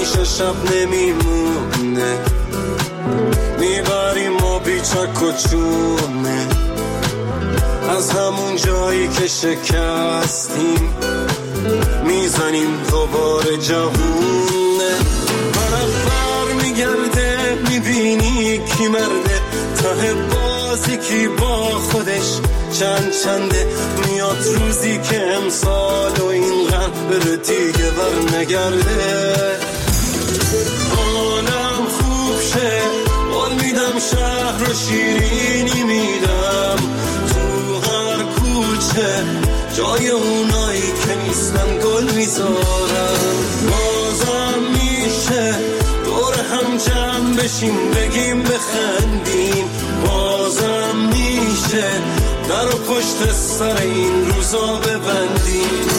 همیشه شب نمیمونه، میبریم ما بیچک و چونه، از همون جایی که شکستیم میزنیم دوباره جوونه. برق میگرده میبینی کی مرده، ته بازی کی با خودش چنده، میاد روزی که امسال و این غم بره دیگه بر نگرده. حالم خوب شه قول میدم، شهر رو شیرینی میدم، تو هر کوچه جای اونایی که نیستن گل میذارم. بازم میشه دور هم جمع بشیم بگیم بخندیم، بازم میشه در و پشت سر این روزا ببندیم.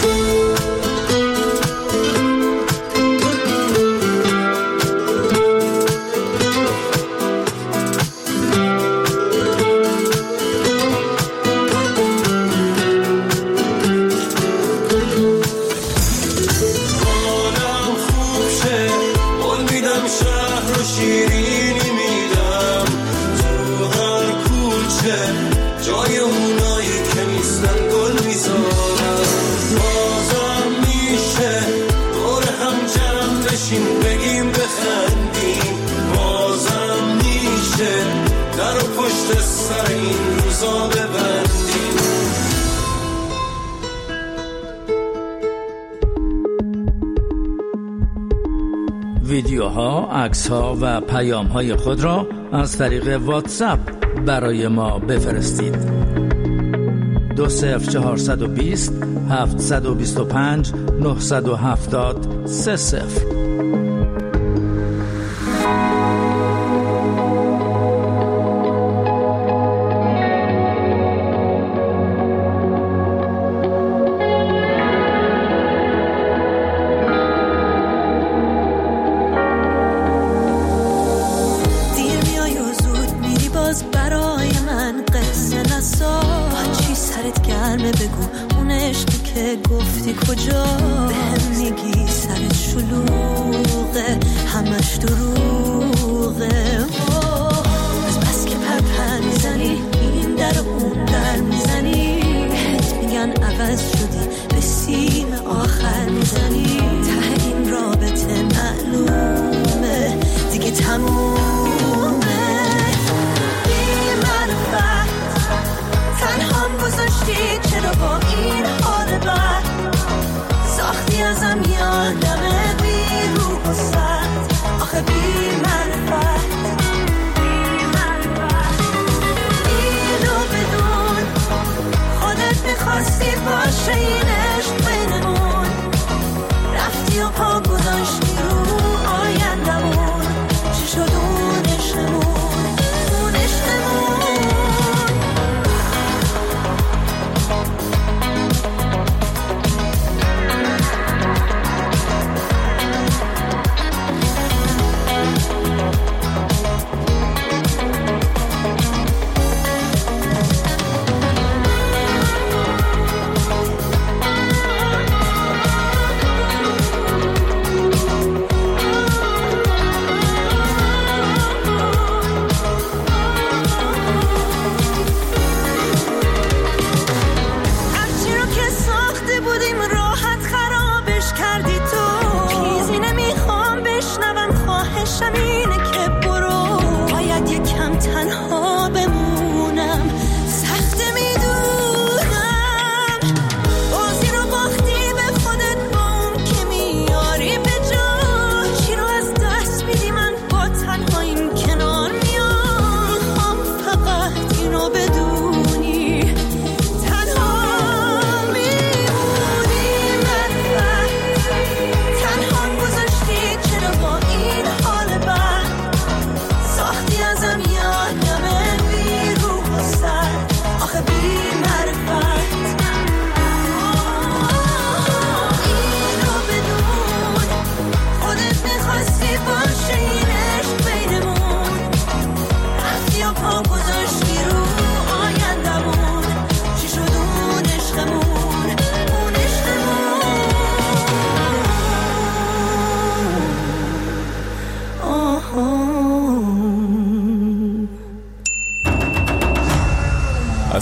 ویدیوها، عکس‌ها و پیام‌های خود را از طریق واتساپ برای ما بفرستید. 20420 725 970 30.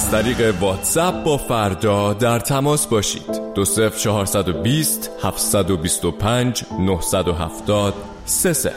از طریق واتساپ با فردا در تماس باشید. 20420 725 970 30.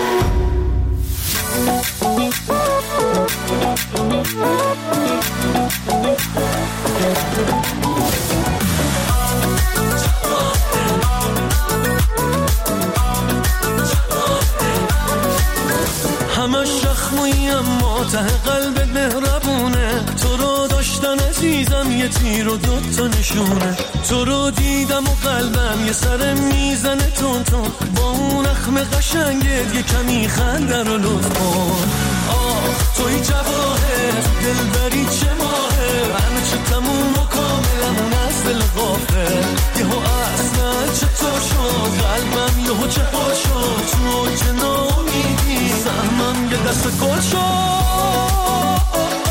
همه شخموی اما ته قلبت مهربونه، تو رو داشتن عزیزم یه تیر و دوتا نشونه، تو رو دیدم و قلبم یه سر میزنه تون تون، با اون اخم قشنگت یه کمی خنده رو لطف کن. آخ توی جواهر دلبری چه ماهه، همه چه تموم و کاملمون از دل غافل، یهو اصلا چطور شد قلبم یهو چه ها شد، تو که نامیدی سهمم یه دست گل شد.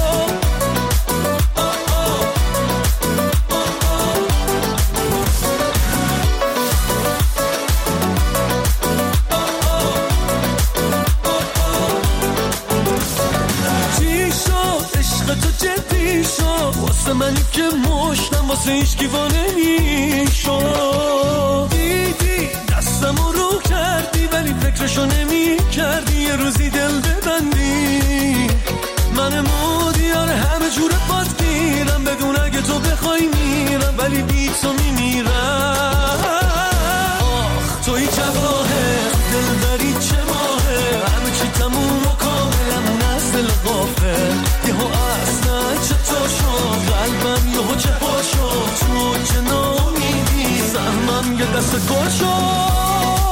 واسه منی که مشتم واسه هیچ دیوانه میشم، دیدی دستمو رو کردی ولی فکرشو نمی کردی یه روزی دل ببندی، من مودیار همه جور پات میرم بدون اگه تو بخوای میرم ولی بی تو میمیرم. آخ توی جواهر دلبری چه ماهه، همه چی تموم و کاملمون از دل غافل، یهو اصلا چطور شد قلبم یهو چه ها شد، تو که نامیدی سهمم یه دست گل شد.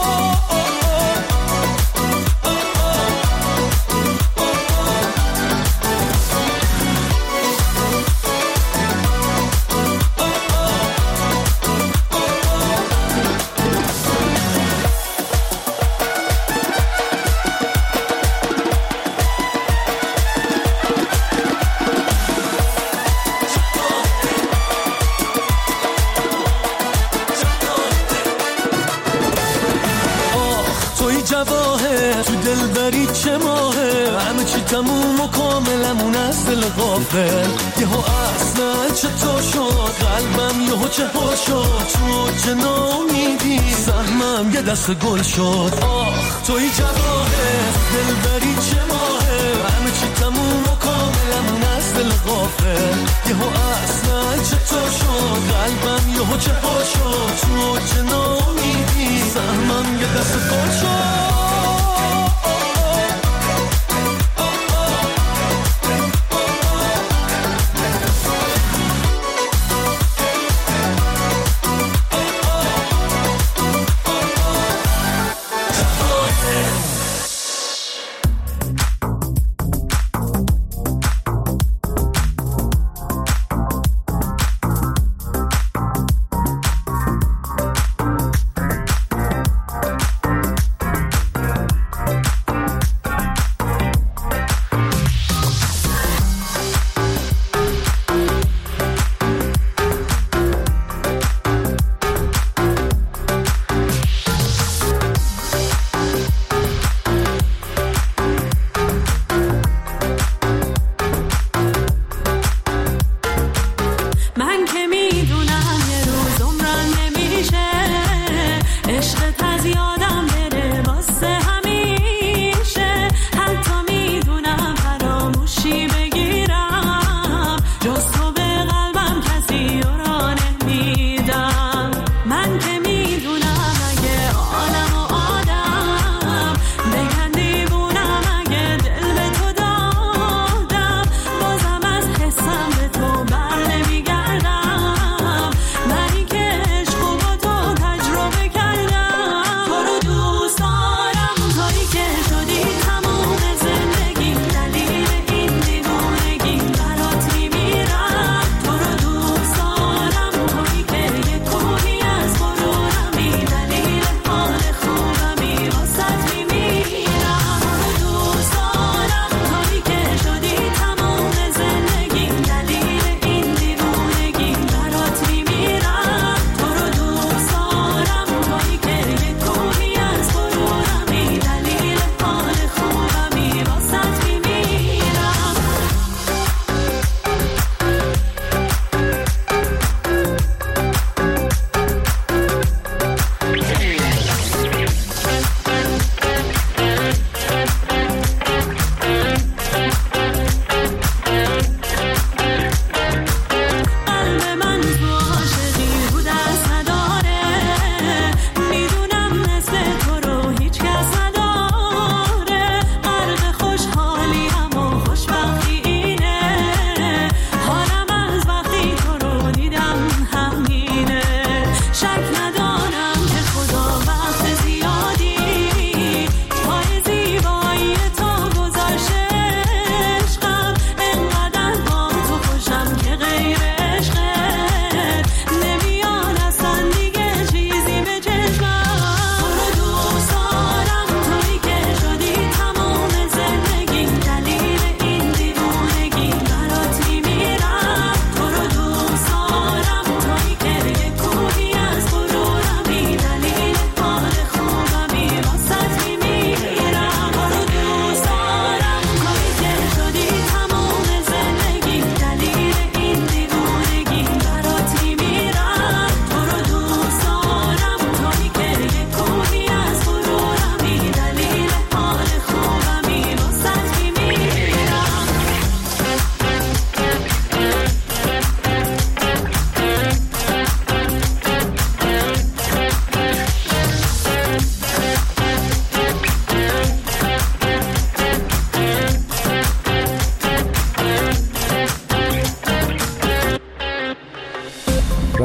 جواهر تو دلبری چه ماهه، همه چی تموم و کاملمون از دل غافل، یهو اصلا چطور شد قلبم یهو چه ها شد، تو که نامیدی سهمم یه دست گل شد. آخ توی جواهر دلبری چه ماهه، همه چی تموم و کاملمون از دل غافل، یهو اصلا چطور شد قلبم یهو چه ها شد، تو که نامیدی سهمم یه دست گل شد.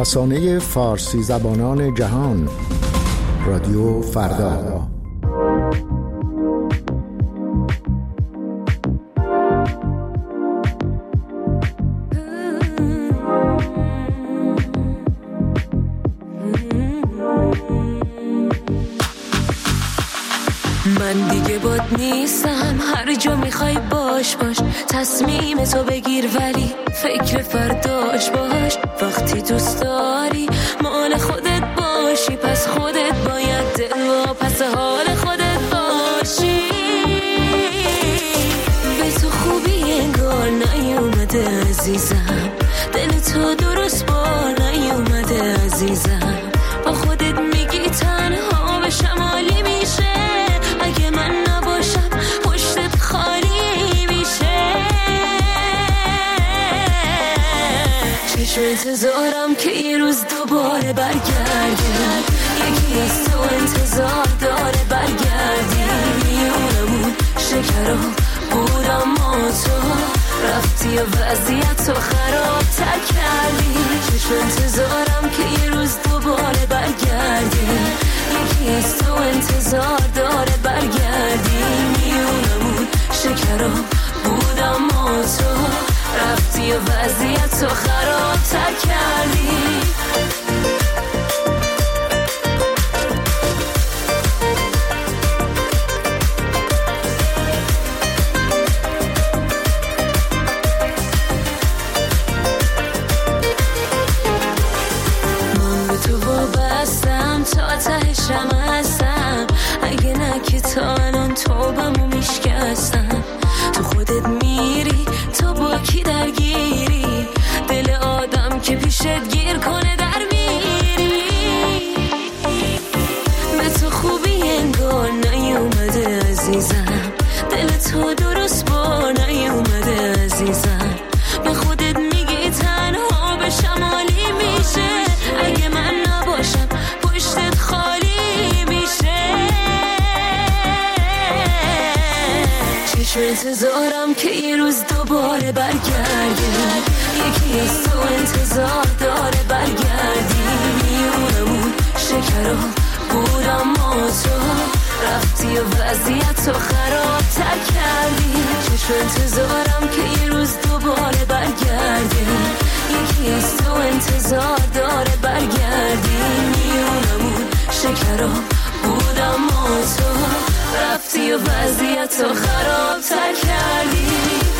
رسانه فارسی زبانان جهان، رادیو فردا. من دیگه باد نیستم، هر جا میخوای باش تصمیم تو بگیر ولی فکر فرداش باش. وقتی دوست داری مال خودت باشی، پس خودت باید دل و پس حال خودت باشی. به تو خوبی انگار نیومده عزیزم، دل تو درست بار نیومده عزیزم. با خودت میگی تنها به شمالی میشه، اگه من نباشم پشتت خالی میشه. چشم انتظارم که یه روز دوباره برگردی، یکی از تو انتظار داره برگردی. میونمون شکر بود اما تو رفتی و وضعیت تو خراب تر کردی. چشم انتظارم که یه روز دوباره برگردی، یکی از تو انتظار داره برگردی. میونمون شکر بود اما تو رفتی و وضعیت تو خراب تر کردی. تا تهشم هستم، اگه نه که تا الان توبمو میشکستم. تو خودت میری تو با کی درگیری، دل آدم که پیشت گیر کنه در میری. به تو خوبی انگار نیومده عزیزم، دل تو درست بار نیومده عزیزم. به خودت میگی تنها به شمالی میشه، اگه من نباشم پشتت خالی میشه. چشم انتظارم که یه روز دوباره برگردی، یکی از تو انتظار داره برگردی. میونمون شکر بود اما تو رفتی و وضعیت تو خراب تر کردی. چشم انتظارم که یه روز دوباره برگردی، یکی از تو انتظار داره برگردی. میونمون شکر بود اما تو رفتی و وضعیت تو خراب تر کردی.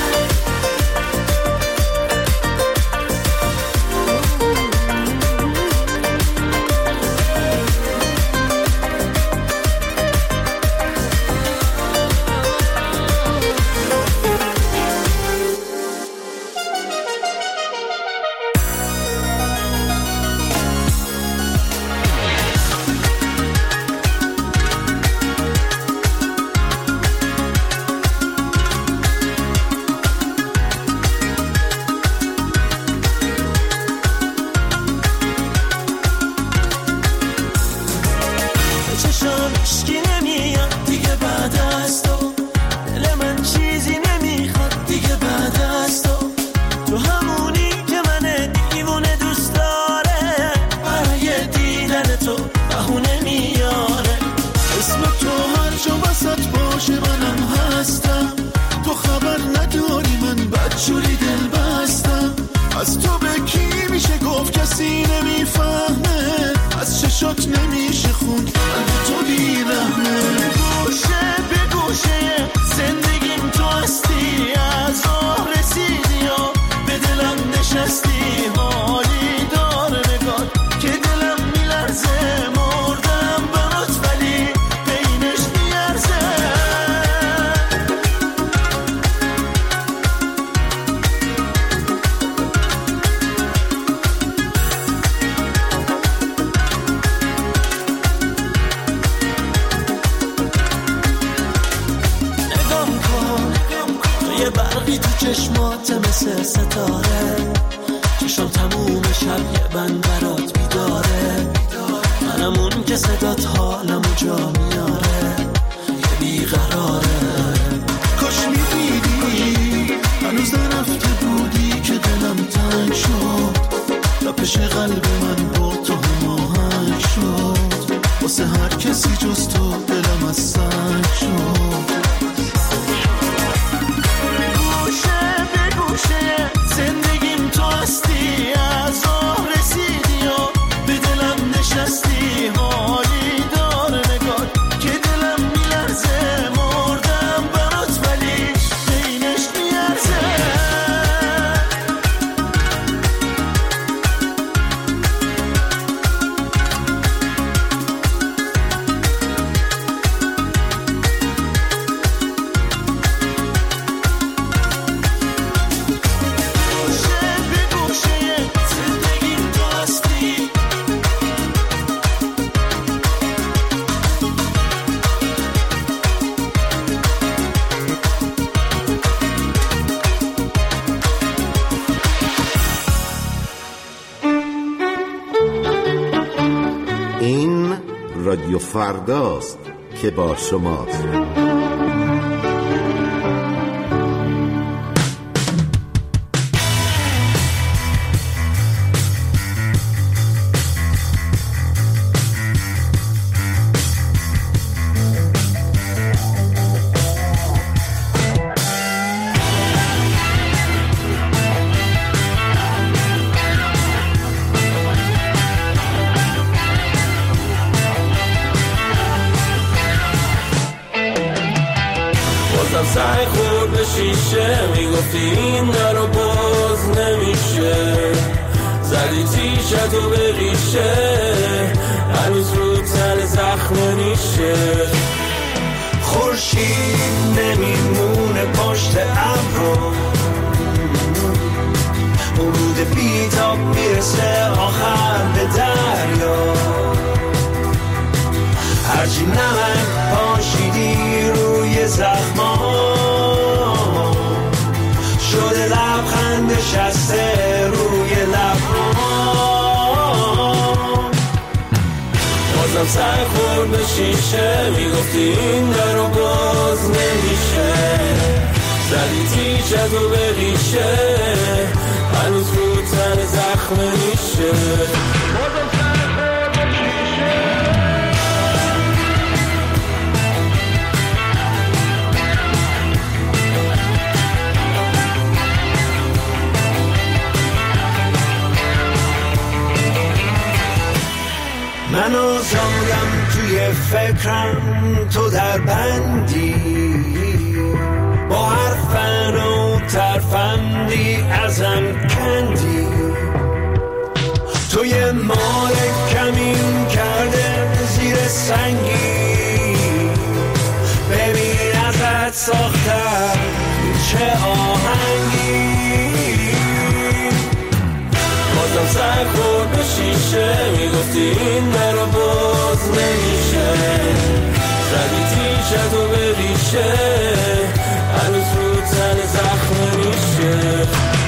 چشمات مثل ستاره، چشم تموم شب یه بند برات بیداره. منم اون که صدات حالمو جا میاره، یه بیقراره. کاش میدیدی هنوز نرفته بودی که دلم تنگ شد، تا پیش قلب من فرداست که با شماست. سعی خورد به شیشه میگفتی این درو باز نمیشه، زدی تیشتو به ریشه هنوز رو تن زخم نیشه. خورشید نمیمونه پشت ابرو، ورود بیتاب میرسه آخر به دریا. هرچی نمک پاشیدی روی زخما شده لبخند نشسته روی لبها. بازم سعی خورد به شیشه میگفتی این درو باز نمیشه، زدی تیشتو به ریشه هنوز رو تن زخم نیشه. بازم سعی خورد به شیشه. من آزارم توی فکرم، تو در بندی با حرفن و ترفندی ازم کندی. توی مال کمین کرده زیر سنگی، ببین ازت ساختم چه آهنگی. بازم سعی خورد به شیشه میگفتی این درو باز نمیشه، زدی تیشتو به ریشه هنوز رو تن زخم نیشه.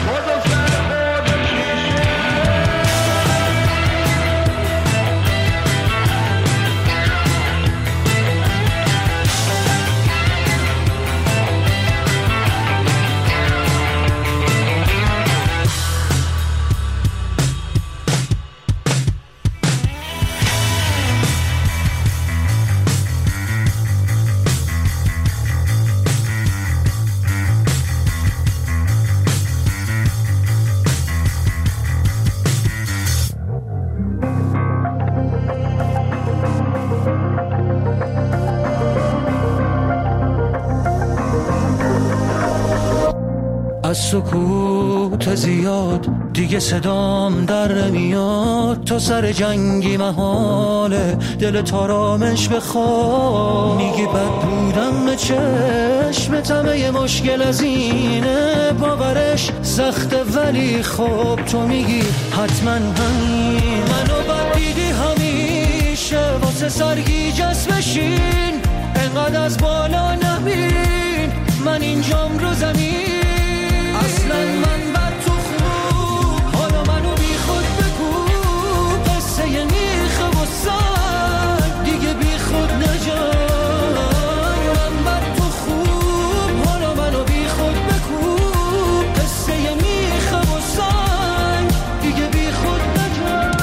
از سکوت زیاد دیگه صدام در نمیاد، تو سر جنگی محاله دل آرامش بخواد. میگی بد بودم به چشمتم یه مشکل از اینه، باورش سخته ولی خب تو میگی حتما همین. منو بد دیدی همیشه واسه سرگیجه بشین، انقدر از بالا نبین من اینجام رو زمین. اصلا من بد تو خوب، حالا منو بی خود بگو، قصه میخه و سر دیگه بی خود نجای. من بد تو خوب، حالا منو بی خود بگو، قصه میخه و سر دیگه بی خود نجای.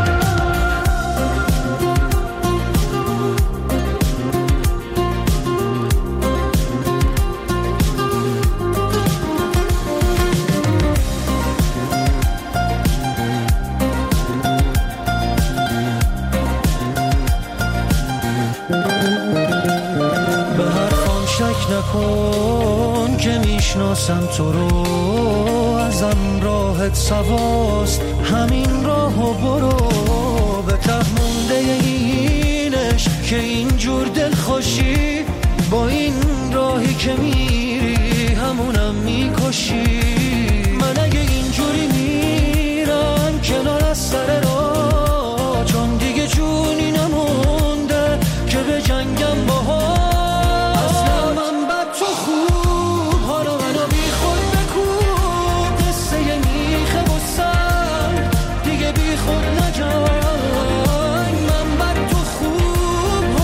نکن که میشناسم تو رو، ازم راحت سواست همین راهو برو. به ته مونده اینش که اینجور دل خوشی، با این راهی که میری همونم میکشی. من اگه اینجوری میرم کنار از سر راه، چون دیگه جونی نمونده که به جنگم باها. خود نجای. من بد تو خوب،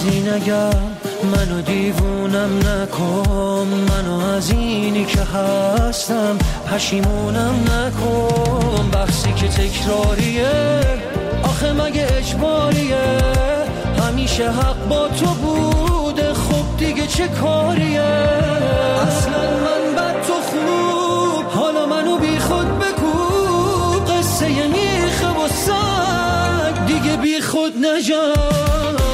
چیزی نگم، منو دیوونم نکن، منو از اینی که هستم پشیمونم نکن. بحثی که تکراریه آخه مگه اجباریه، همیشه حق با تو بوده خب دیگه چه کاریه. اصلا من بد تو خوب، حالا منو بی خود بکوب، قصه میخه و سگ دیگه بی خود نجام.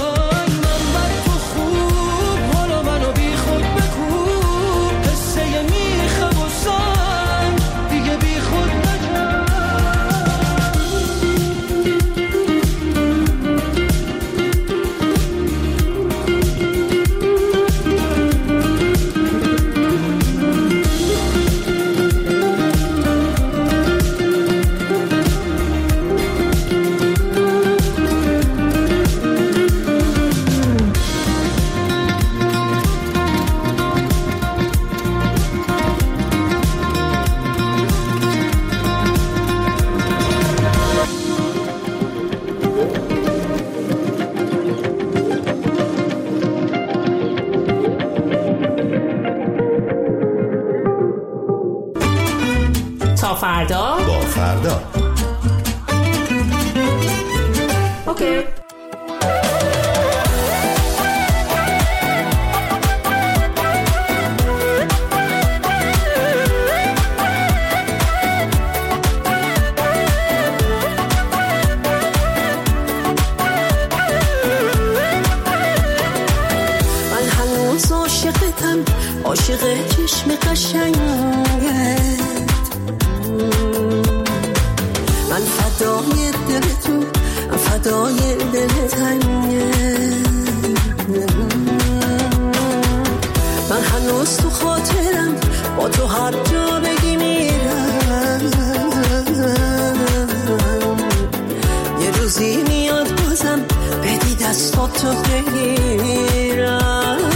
فردا با فردا. اوکی. من هنوز عاشقتم، عاشق چشم قشنگت، من فدای دل تو، فدای دل تنگت. من هنوز تو خاطرم، با تو هر جا بگی میرم. یه روزی میاد بازم بدی دستاتو بگیرم.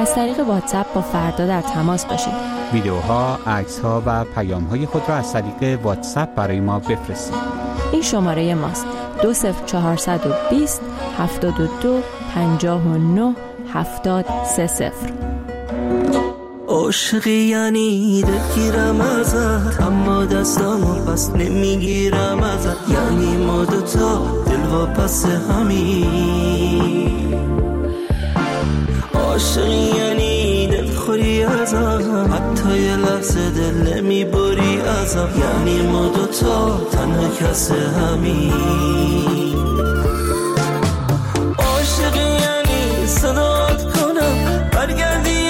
از طریق واتساپ با فردا در تماس باشید. ویدیوها، عکس‌ها و پیام‌های خود را از طریق واتساپ برای ما بفرستید. این شماره ماست: 20420 72 59 70 30. عاشقی یعنی دلگیرم ازت، اما دستامو پس نمیگیرم ازت. یعنی ما دوتا دل واپس همین. عاشقی یعنی دلخوری ازم، حتی یه لحظه دل نمیبری ازم. یعنی ما دوتا تنها کس همین. عاشقی یعنی صدات کنم برگردی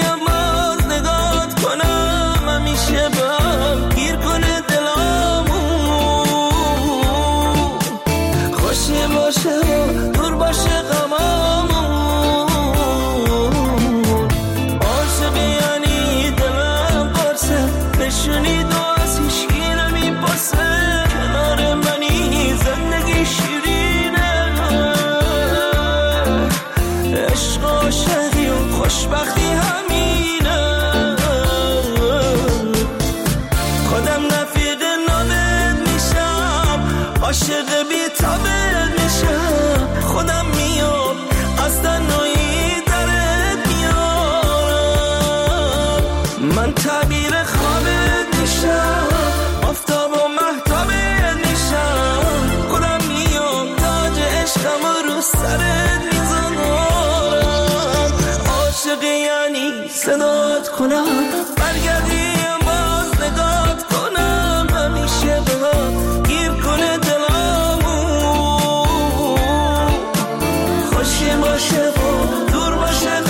گیر کنه دلامون، خوشی باشه و دور باشه غمامون. عاشقی یعنی دلم قرصه، نشونی دو از هیچکی نمیپرسه. کنار منی زندگی شیرینه، عشق عاشقی و خوشبختی همینه. عاشق بی تابت میشم، خودم میام از تنهایی درت میارم. من تعبیر خوابت میشم، آفتاب و مهتابت میشم. خودم میام تاج عشقم رو سرت میذارم. عاشق یعنی صدات کنم برگردی باز نگات کنم. همیشه بهم گیر کنه باشه و دور باشه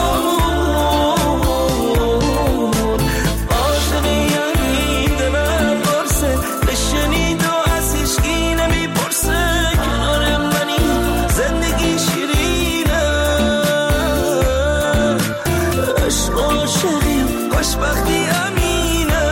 غمامون. عاشقی یعنی دلم قرصه، بشنید و از هیچکی نمیپرسه. کنار منی زندگی شیرینه، عشق عاشقی و خوشبختی امینه.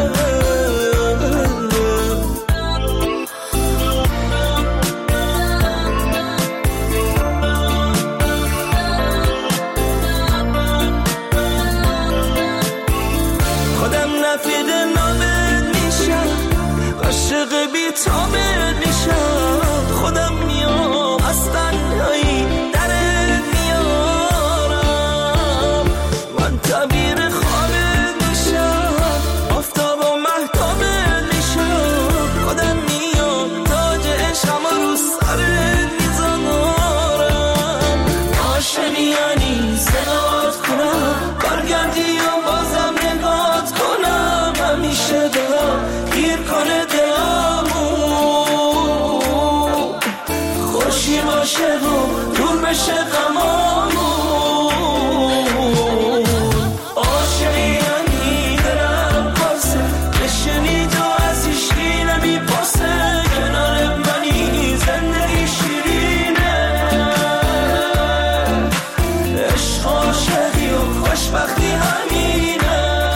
عاشق بی تابت میشم، خودم میام از تنهایی درت میارم. من تعبیر خوابت میشم، آفتاب و مهتابت میشم. خودم میام تاج عشقم رو سرت میذارم. عاشق یعنی صدات کنم برگردی و بازم نگات کنم. همیشه دلم گیر کنه دلامون، خوشی باشه و دور بشه غمامون. عاشقی یعنی دلم قرصه، بشنید و از هیچکی نمیپرسه. کنار منی زندگی شیرینه، عشق عاشقی و خوشبختی همینه.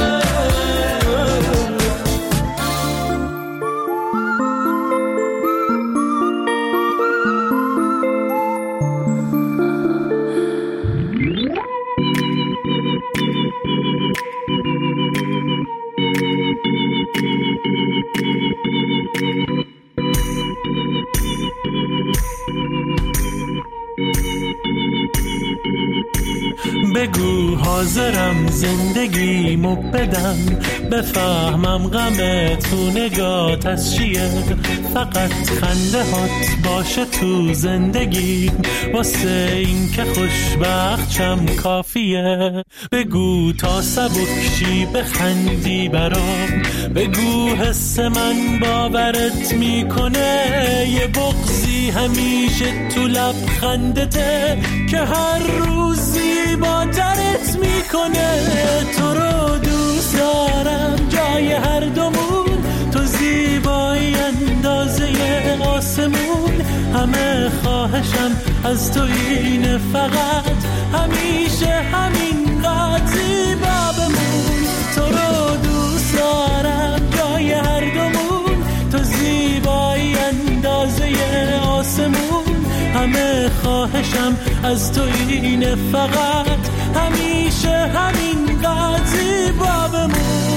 بگو حاضرم زندگیمو بدم، بفهمم غم تو نگات از چیه. فقط خنده هات باشه تو زندگی، واسه این که خوشبختشم کافیه. بگو تا سبکشی بخندی برام، بگو حس من باورت میکنه. یه بغضی همیشه تو لبخندته که هر روزی با درت میکنه. تو رو دوست دارم جای هر دومون، تو زیبایی اندازه آسمون. همه خواهشم از تو اینه، فقط همیشه همین قد زیبا بمون. تو رو دوست دارم جای هر دومون، تو زیبایی اندازه آسمون. همه خواهشم از تو اینه، فقط همیشه همین قضیه با بمون.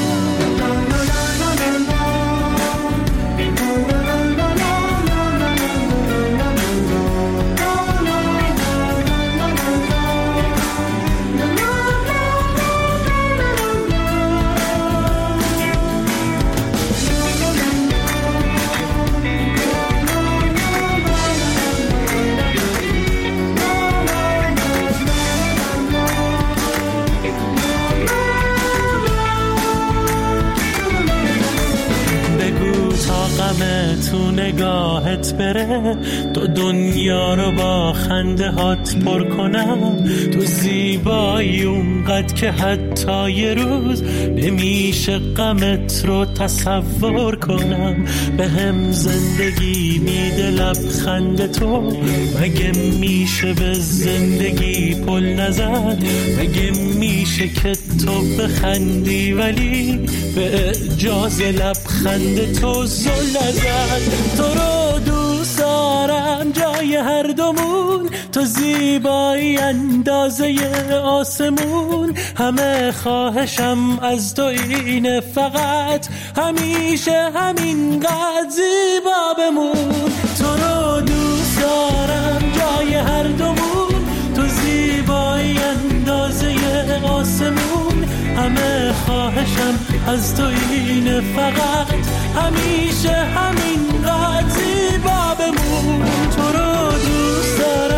تو نگاهت بره، تو دنیا رو با خنده هات پر کنم. تو زیبایی اونقدر که حتی یه روز نمیشه غمت رو تصور کنم. به هم زندگی میده لبخند تو، مگه میشه به زندگی پل نزد؟ مگه میشه که تو بخندی ولی به اجاز لبخند تو زل نزد؟ تو رو دوست دارم جای هر دومون، تو زیبایی اندازه آسمون. همه خواهشم از تو اینه فقط همیشه همین قد زیبا بمون. تو رو دوست دارم جای هر دومون، تو زیبایی اندازه آسمون. همه خواهشم از تو اینه فقط همیشه همین قد زیبا بمون. تو رو دوست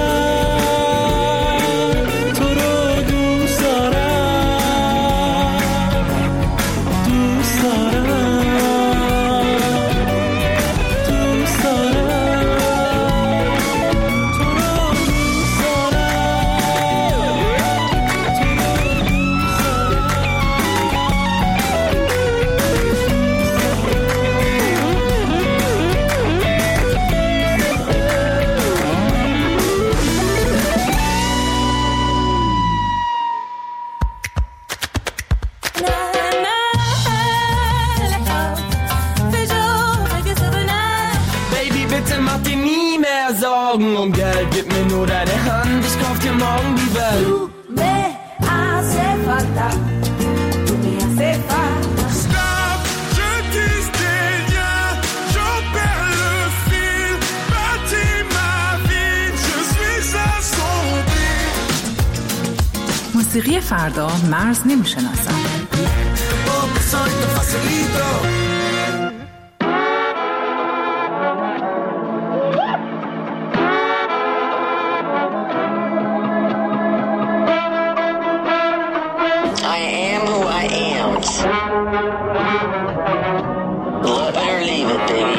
دارم، تو رو دوست دارم، دوست دارم، دوست دارم، تو رو دوست Um Geld, gib mir nur deine Hand, ich kauf dir morgen die Welt. Tu me hace falta, tu me hace falta. Stop, je disais rien, j'en perds le fil. Bâtis ma vie, je suis assombri. موسیقی فردا مرز نمیشناسم. Love it or leave it, baby.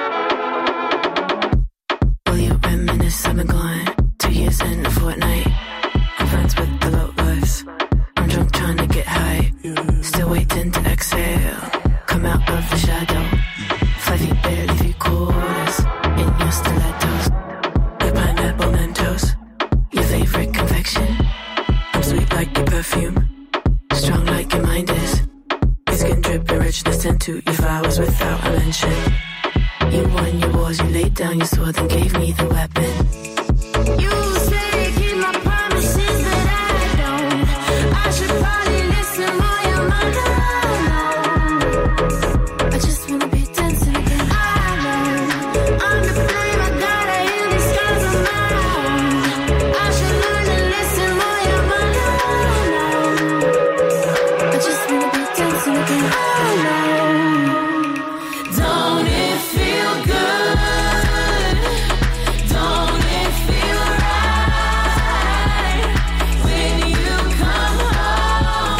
Will you reminisce? I've been gone 2 years and a fortnight. I'm friends with the low lives. I'm drunk trying to get high, still waiting to exhale. Come out of the shadow, 5 feet barely 3/4 in your stilettos. Your pineapple Mentos, your favorite confection. I'm sweet like your perfume, strong like your mind is. Your skin dripping richness into your flowers without a mention. You won your wars, you laid down your sword and gave me the weapon. You say keep my promises, but I don't. I should probably listen more, you're my I just wanna be dancing again. I know I'm the flame, I gotta heal these scars on my own. I should learn to listen more, you're my I just wanna be dancing again. I know. Don't it feel good? Don't it feel right when you come home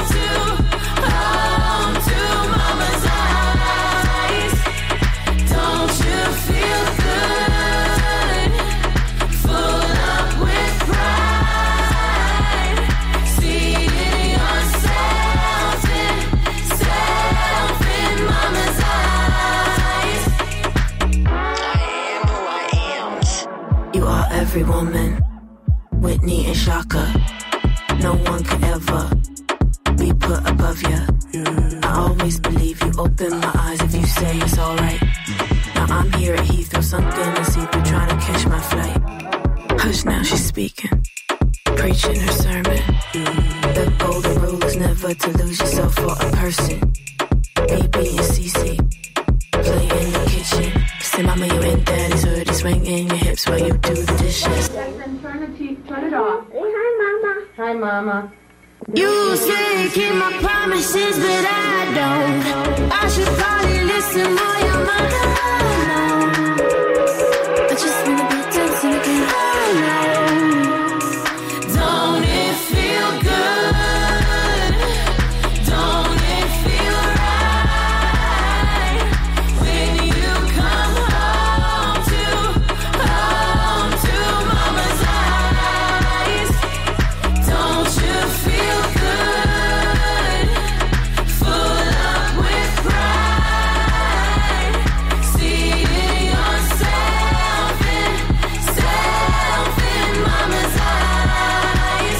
to mama's eyes? Don't you feel good? Full up with pride, seeing yourself in mama's eyes. I am who I am. You are every woman, Whitney and Shaka. No one could ever be put above you. I always believe you, open my eyes if you say it's alright. Now I'm here at Heathrow, something to see through, trying to catch my flight. Hush now, she's speaking, preaching her sermon. The never to lose yourself for a person. BB and CC, play in the kitchen. Say mama you in daddy's hood, it's swinging your hips while you do the dishes. Jackson, turn it off. Hi mama. Hi mama. You say keep my promises, but I don't. I should probably listen more, your mother. I just wanna be dancing again. Oh no. Don't it feel good? Don't it feel right when you come home to mama's eyes? Don't you feel good? Full up with pride, seeing yourself in mama's eyes.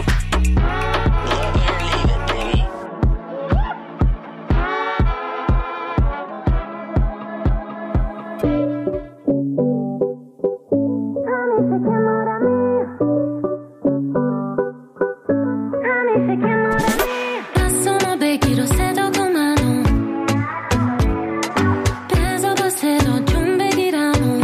دستامو بگیر و صدا کن منو، بذار با صدا جون بگیرم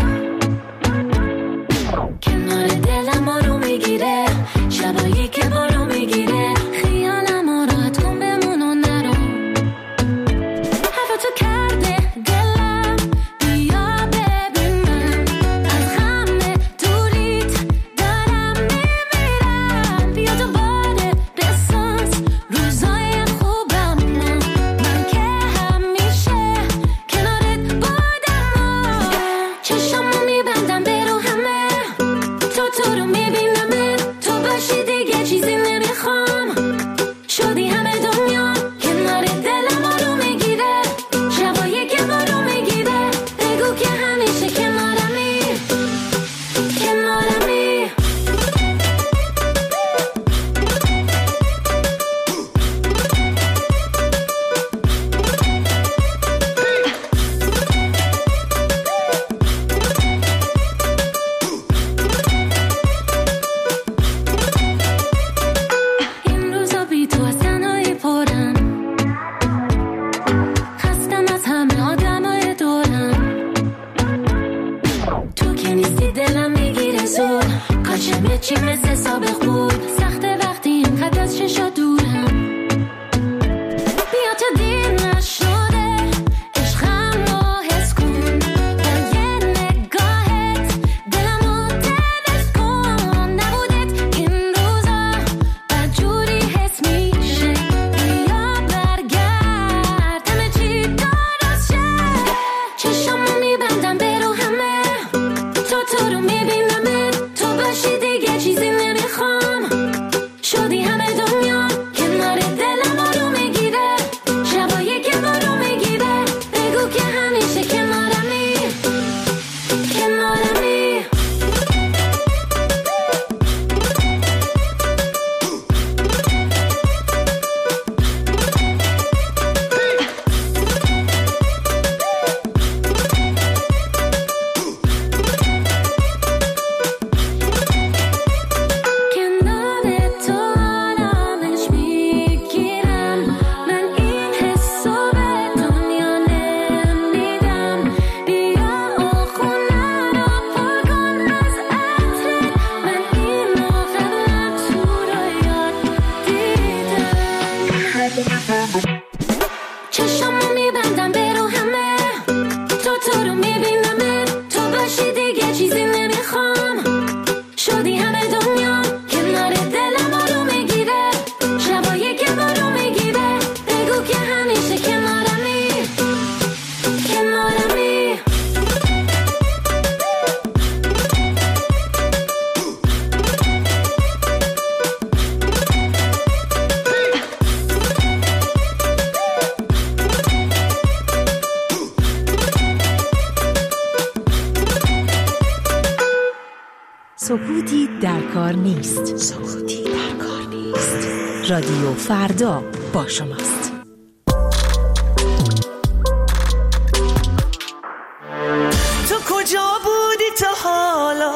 و کنار دلم رو میگیره، شبایی که بارو میگیره، خیالم راحت کن بمون و نرو. حرفتو کرده دلم، بیا ببین من از غم دوریت دارم میمیرم. بیا دوباره بساز روزای خوبم، من که همیشه کنارت بودم. چشمو میبندم برو همه، تو رو میبینم، تو باشی دیگه چیزی نمیخوام. شدی همه دنیا کنار دلم رو میگیره، شبایی که بارو میگیره، بگو که همیشه کنارمی. این روزا بی تو از تنهایی پرم، خستم از همه آدمای دورم. تو که نیستی دلم میگیره زور، کاشم چی مثل سابق بود. سخته وقتی اینقدر از چشا دورم، بیا تو دیر نشده عشقم رو حس کن، با یه نگاهت دلم رو دلش کن. نبودت این روزا بدجوری حس میشه، بیا برگرد همه چی درست شه. چشمو میبندم برو همه، تو رو میبینم، تو باشی دیگه چیزی نمیخوام. شدی همه دنیا کنار دلم رو میگیره، شبایی که بارو میگیره، بگو که همیشه کنارمی. کنار تو آرامش میگیرم، من این حسو به دنیا نمیدم. بیا و خونه رو پر کن از عطرت، من این موقع تو رو یاد دیدم. چشمو میبندم برو همه، تو رو میبینم، تو باشی دیگه چیزی نمیخوام. شدی همه دنیا کنار دلم رو میگیره، شبایی که بارو میگیره، بگو که همیشه کنارمی. سکوتی در کار نیست. رادیو فردا با شماست. تو کجا بودی تا حالا؟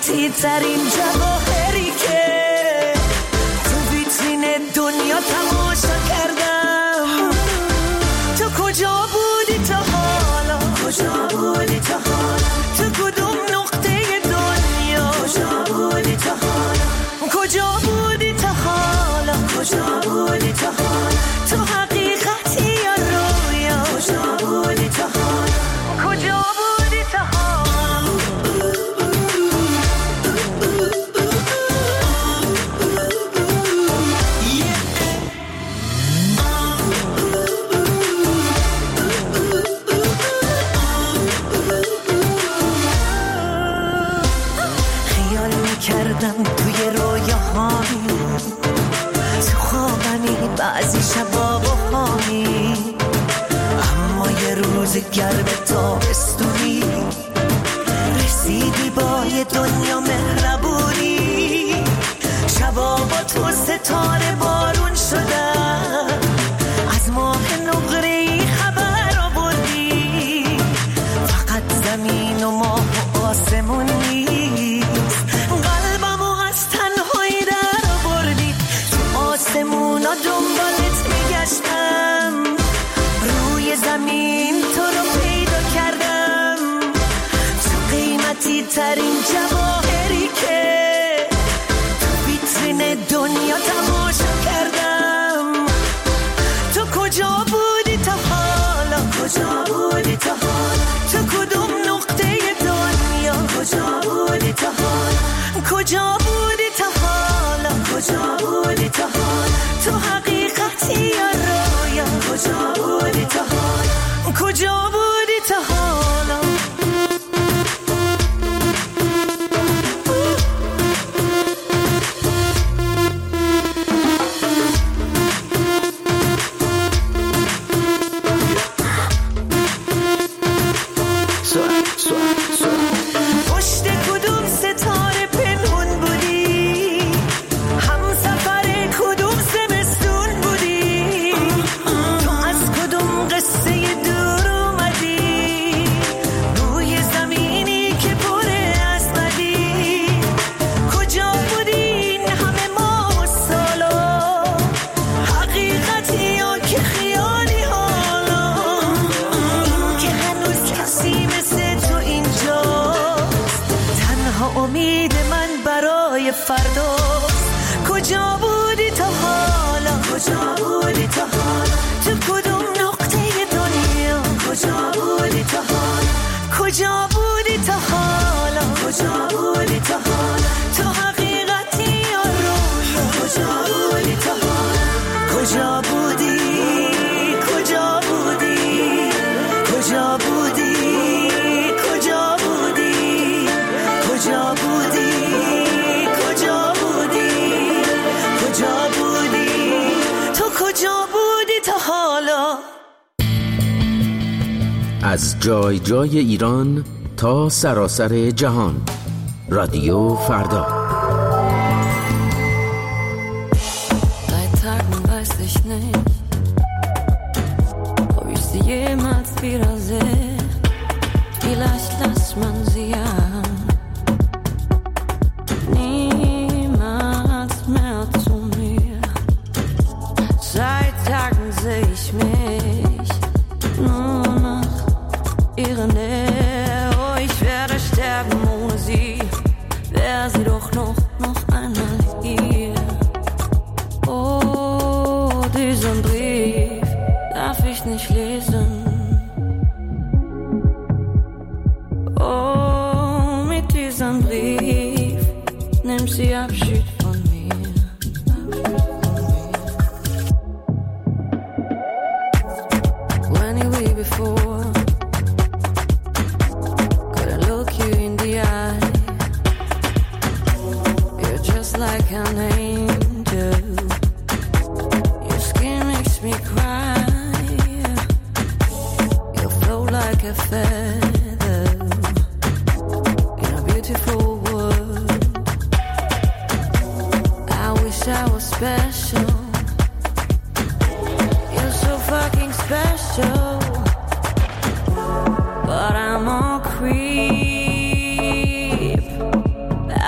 قیمتی ترین جواهری که تو ویترین دنیا تماشا کردم. تو کجا بودی تا حالا؟ کجا بودی تا حالا؟ تو کدوم نقطه دنیا؟ کجا بودی تا حالا؟ کجا بودی تا حالا؟ کجا بودی تا حالا؟ تو حقیقتی یا رویا؟ کجا بودی تا حالا؟ کجا بودی تا حالا؟ خیال میکردم توی رویاهایی، تو خوابمی بعضی شبا بخوانی، اما یه روز گرم تابستونی رسیدی با یه دنیا مهربونی. شبا با تو ستاره بارون شدن، از ماه نقره‌ای خبر آوردی. فقط زمین و ماه و آسمون نیست، قلبمو از تنهایی در آوردی. تو آسمونا دنبالت میگشتم، روی زمین تو رو پیدا کردم. تو قیمتی ترین جواهری که تو ویترین دنیا تماشا کردم. تو کجا بودی تا حالا؟ کجا بودی تا حالا؟ تو کدوم نقطه دنیا؟ کجا بودی تا حالا؟ کجا بودی تا حالا؟ کجا بودی تا حالا؟ تو حقیقتی یا رویا؟ کجا بودی تا حالا؟ کجا بودی تا حالا؟ پشت کدوم ستاره پنهون بودی؟ همسفر کدوم زمستون بودی؟ تو از کدوم قصه دور اومدی؟ روی زمینی که پر از بدی. کجا بودی این همه ماه و سالا؟ حقیقتی یا که خیالی حالا؟ این که هنوز کسی مثل تو اینجاست، تنها امید من برای فرداست. کجا بودی تا حالا؟ کجا بودی تا حالا؟ تو کدوم نقطه دنیا؟ کجا بودی تا حالا؟ کجا بودی تا حالا؟ کجا بودی تا حالا؟ تو حقیقتی یا رویا؟ کجا بودی تا حالا؟ کجا بودی؟ کجا بودی؟ کجا بودی؟ کجا بودی؟ کجا بودی؟ کجا بودی؟ کجا بودی؟ تو کجا بودی تا حالا؟ از جای جای ایران تا سراسر جهان، رادیو فردا. Seit Tagen weiß ich nicht, ob ich sie jemals wiedersehe. Vielleicht lässt man sie ja niemals mehr zu mir. Seit Tagen sehe ich mich nur nach ihrer Nähe. Oh, ich werde sterben ohne sie. Wäre sie doch noch einmal hier. Oh, diesen Brief darf ich nicht lesen. Oh, mit diesem Brief nimmt sie Abschied von mir. When you were before, could I look you in the eye? You're just like an angel. Your skin makes me cry. You float like a feather in a beautiful world. I wish I was special. You're so fucking special. But I'm a creep.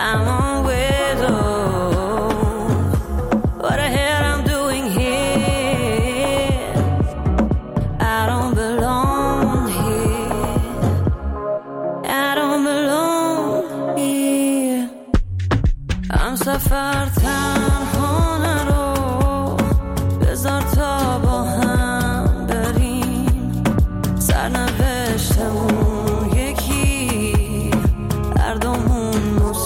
همسفر تنها نرو، بذار تا با هم بریم، سرنوشتمون یکی، هر دومون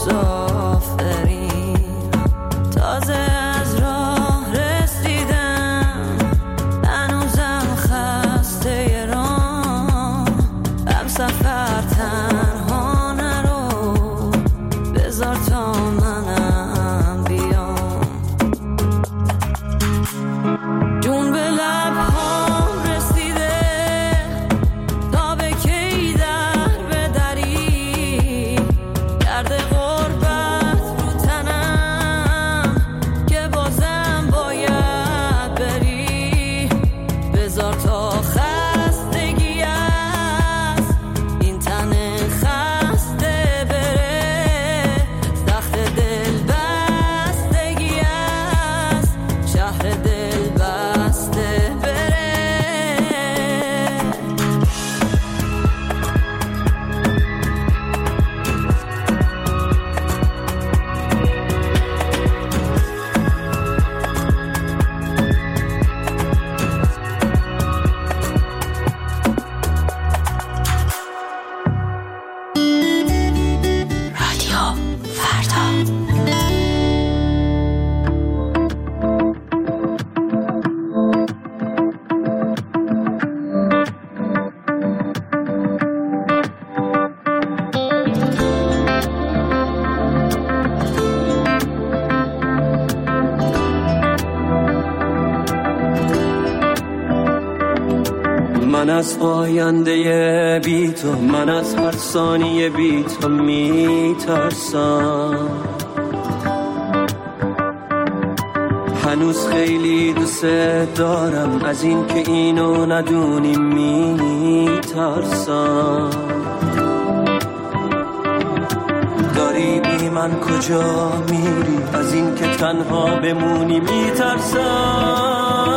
مسافریم. تازه از راه رسیدم، هنوزم خسته راه، همسفر تنها نرو، بذار تا منم بیام. جون به لب‌هام رسیده، تا به کی در بدری، درد غربت رو تنم که بازم باید بری. بذار تا خستگی از این تن خسته بره، سخت دل بستگی از شهر دل بسته بره. رادیو فردا. من از آینده بی تو، من از هر ثانیه بی تو میترسم. هنوز خیلی دوست دارم، از این که اینو ندونی میترسم. داری بی من کجا میری، از این که تنها بمونی میترسم.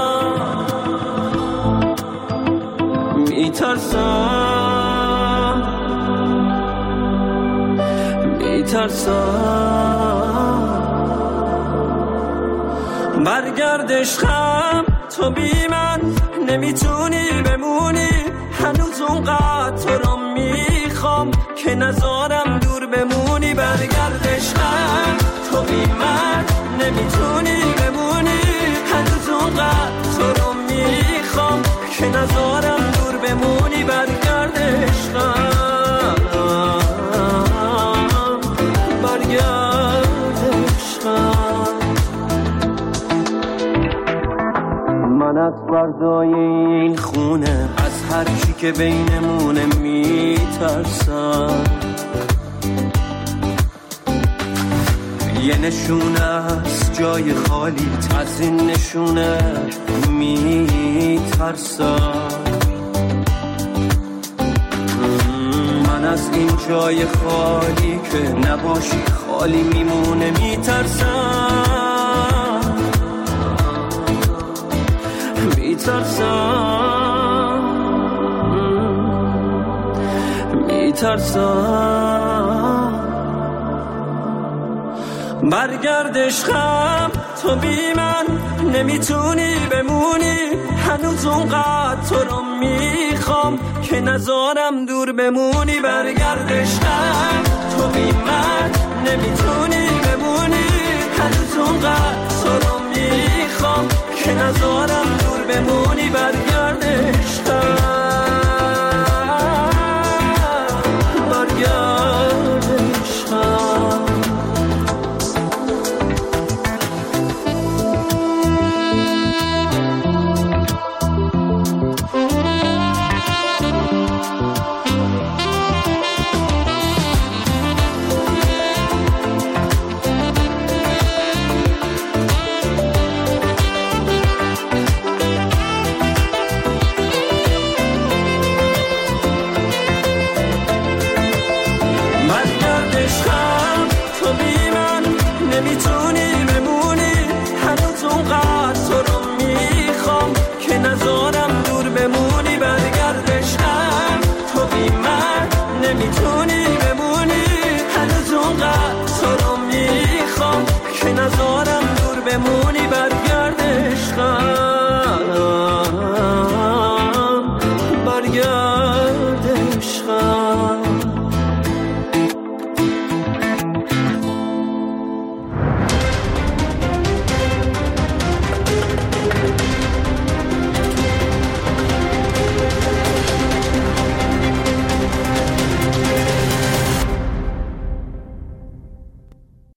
برگرد عشقم، تو بی من نمیتونی بمونی، هنوز اونقدر تو رو میخوام که نذارم دور بمونی. برگرد عشقم، تو بی من نمیتونی بمونی، هنوز اونقدر تو رو میخوام که نذارم دور بمونی. برگرد عشقم، برگرد عشقم. من از فردای این خونه، از هر چی که بینمونه میترسم. یه نشونه از جای خالی، از این نشونه میترسم. من از این جای خالی که نباشی خالی میمونه میترسم. میترسم. برگرد عشقم، تو بی من نمیتونی بمونی، هنوز اونقدر تو رو میخوام که نذارم دور بمونی. برگرد عشقم، تو بی من نمیتونی بمونی، هنوز اونقدر تو رو میخوام که نذارم دور بمونی. برگرد عشقم، برگرد عشقم. نمیتونی